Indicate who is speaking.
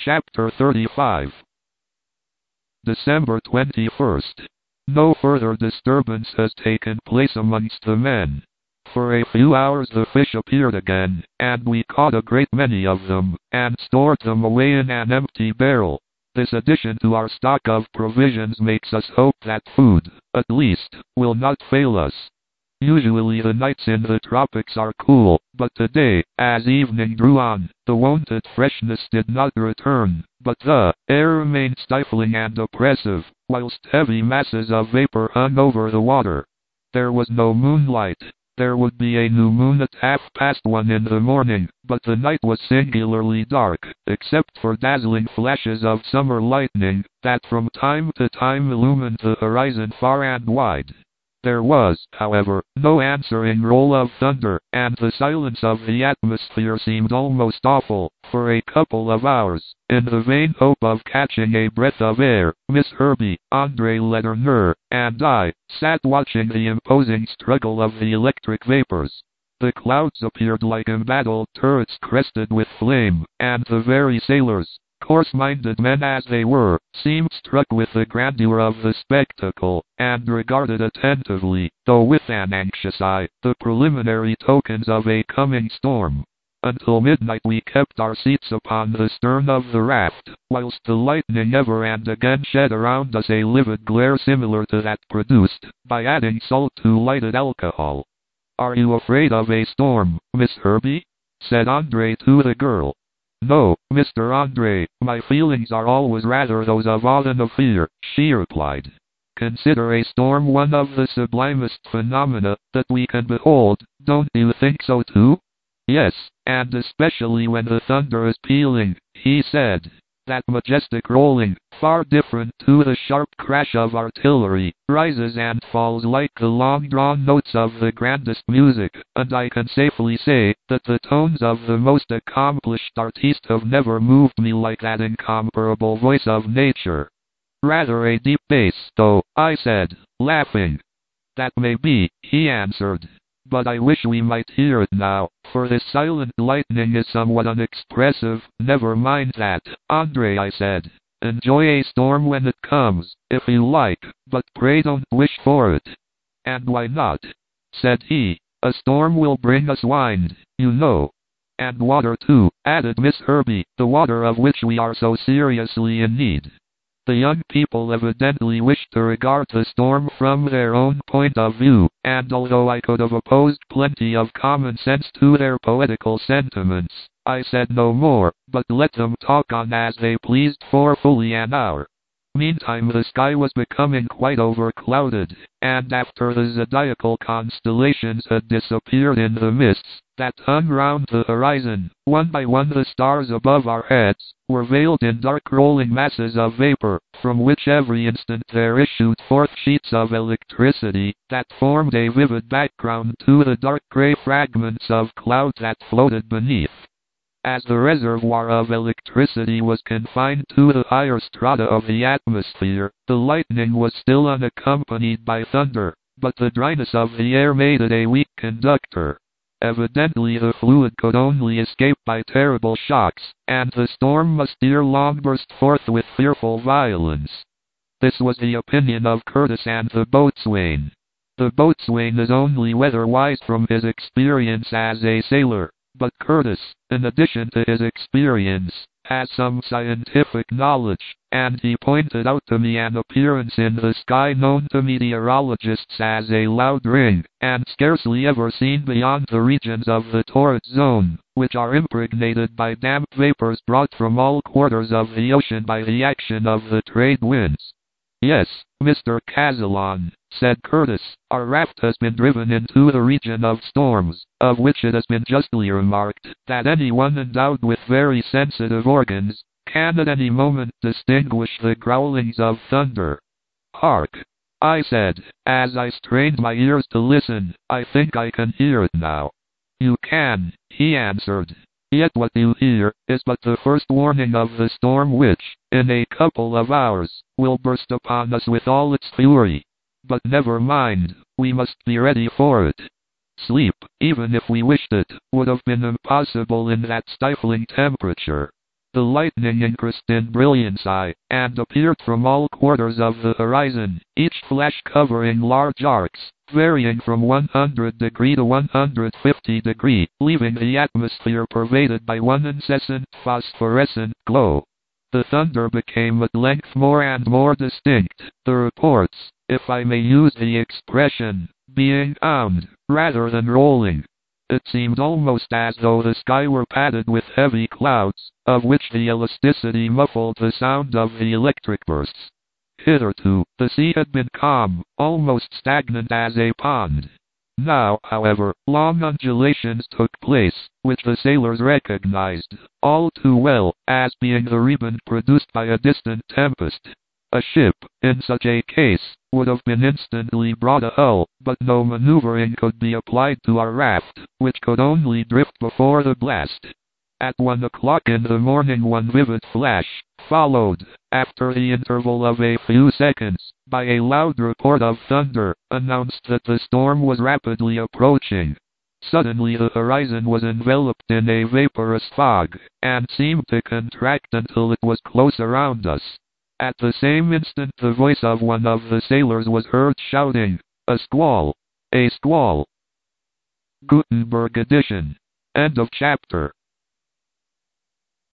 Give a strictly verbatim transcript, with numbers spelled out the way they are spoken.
Speaker 1: Chapter thirty-five. December twenty-first. No further disturbance has taken place amongst the men. For a few hours the fish appeared again, and we caught a great many of them, and stored them away in an empty barrel. This addition to our stock of provisions makes us hope that food, at least, will not fail us. Usually the nights in the tropics are cool, but today, as evening drew on, the wonted freshness did not return, but the air remained stifling and oppressive, whilst heavy masses of vapor hung over the water. There was no moonlight. There would be a new moon at half past one in the morning, but the night was singularly dark, except for dazzling flashes of summer lightning, that from time to time illumined the horizon far and wide. There was, however, no answering roll of thunder, and the silence of the atmosphere seemed almost awful. For a couple of hours, in the vain hope of catching a breath of air, Miss Herbey, Andre Letourneur, and I sat watching the imposing struggle of the electric vapors. The clouds appeared like embattled turrets crested with flame, and the very sailors, coarse-minded men as they were, seemed struck with the grandeur of the spectacle, and regarded attentively, though with an anxious eye, the preliminary tokens of a coming storm. Until midnight we kept our seats upon the stern of the raft, whilst the lightning ever and again shed around us a livid glare similar to that produced by adding salt to lighted alcohol. "Are you afraid of a storm, Miss Herbey?" said Andre to the girl. "No, Mister Andre, my feelings are always rather those of awe than of fear," she replied. "Consider a storm one of the sublimest phenomena that we can behold, don't you think so too?" "Yes, and especially when the thunder is pealing," he said. "That majestic rolling, far different to the sharp crash of artillery, rises and falls like the long-drawn notes of the grandest music, and I can safely say that the tones of the most accomplished artiste have never moved me like that incomparable voice of nature." "Rather a deep bass, though," I said, laughing. "That may be," he answered. "But I wish we might hear it now, for this silent lightning is somewhat unexpressive." "Never mind that, Andre," I said. "Enjoy a storm when it comes, if you like, but pray don't wish for it." "And why not?" said he. "A storm will bring us wind, you know." "And water too," added Miss Herbey, "the water of which we are so seriously in need." The young people evidently wished to regard the storm from their own point of view, and although I could have opposed plenty of common sense to their poetical sentiments, I said no more, but let them talk on as they pleased for fully an hour. Meantime the sky was becoming quite overclouded, and after the zodiacal constellations had disappeared in the mists that hung round the horizon, one by one the stars above our heads were veiled in dark rolling masses of vapor, from which every instant there issued forth sheets of electricity that formed a vivid background to the dark gray fragments of cloud that floated beneath. As the reservoir of electricity was confined to the higher strata of the atmosphere, the lightning was still unaccompanied by thunder, but the dryness of the air made it a weak conductor. Evidently the fluid could only escape by terrible shocks, and the storm must ere long burst forth with fearful violence. This was the opinion of Curtis and the boatswain. The boatswain is only weather-wise from his experience as a sailor, but Curtis, in addition to his experience, has some scientific knowledge, and he pointed out to me an appearance in the sky known to meteorologists as a loud ring, and scarcely ever seen beyond the regions of the torrid zone, which are impregnated by damp vapors brought from all quarters of the ocean by the action of the trade winds. "Yes, Mister Kazallon," said Curtis, "our raft has been driven into the region of storms, of which it has been justly remarked that anyone endowed with very sensitive organs can at any moment distinguish the growlings of thunder." "Hark!" I said, as I strained my ears to listen. "I think I can hear it now." "You can," he answered. "Yet what you hear is but the first warning of the storm which, in a couple of hours, will burst upon us with all its fury. But never mind, we must be ready for it." Sleep, even if we wished it, would have been impossible in that stifling temperature. The lightning increased in brilliancy, and appeared from all quarters of the horizon, each flash covering large arcs, varying from one hundred degree to one hundred fifty degree, leaving the atmosphere pervaded by one incessant phosphorescent glow. The thunder became at length more and more distinct, the reports, if I may use the expression, being pound, rather than rolling. It seemed almost as though the sky were padded with heavy clouds, of which the elasticity muffled the sound of the electric bursts. Hitherto, the sea had been calm, almost stagnant as a pond. Now, however, long undulations took place, which the sailors recognized, all too well, as being the rebound produced by a distant tempest. A ship, in such a case, would have been instantly brought a hull, but no maneuvering could be applied to our raft, which could only drift before the blast. At one o'clock in the morning one vivid flash, followed, after the interval of a few seconds, by a loud report of thunder, announced that the storm was rapidly approaching. Suddenly the horizon was enveloped in a vaporous fog, and seemed to contract until it was close around us. At the same instant the voice of one of the sailors was heard shouting, "A squall! A squall!" Gutenberg edition. End of chapter.